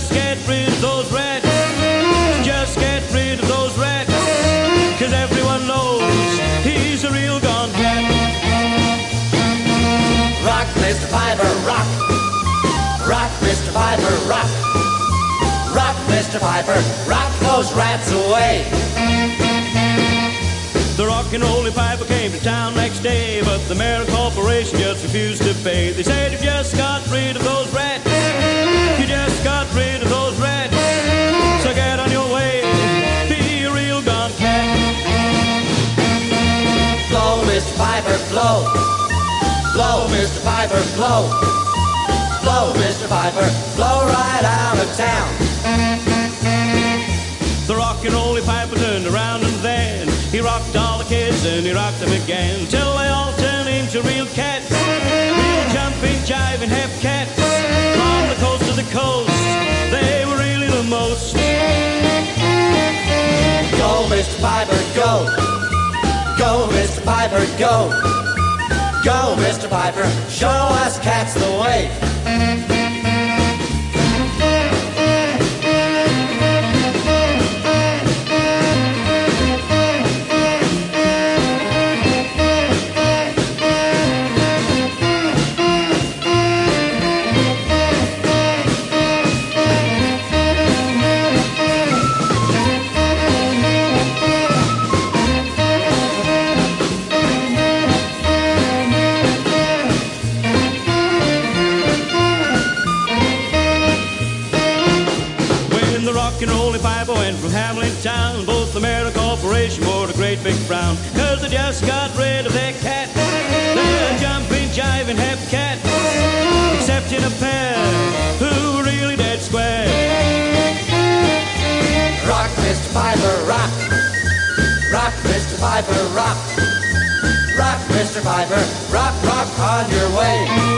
just get rid of those rats. Just get rid of those rats. 'Cause everyone knows he's a real gone cat. Rock, Mr. Piper, rock. Rock, Mr. Piper, rock. Rock, Mr. Piper, rock those rats away. The rock and roll piper came to town next day, but the mayor corporation just refused to pay. They said, you just got rid of those rats. You just got rid of those rats. So get on your way, be a real gone cat. Blow, Mr. Piper, blow. Blow, Mr. Piper, blow. Blow, Mr. Piper, blow right out of town. The rock and roll piper turned around and then he rocked all the kids and he rocked them again till they all turned into real cats. Real jumping, jiving, hep cats. From the coast to the coast, they were really the most. Go, Mr. Piper, go. Go, Mr. Piper, go. Go, Mr. Piper, show us cats the way. Piper went from Hamlin town. Both the mayor and corporation wore a great big frown, 'cause they just got rid of their cats. They're jumping, jiving, hep cats, excepting a pair who were really dead square. Rock, Mr. Piper, rock. Rock, Mr. Piper, rock. Rock, Mr. Piper, rock, rock on your way.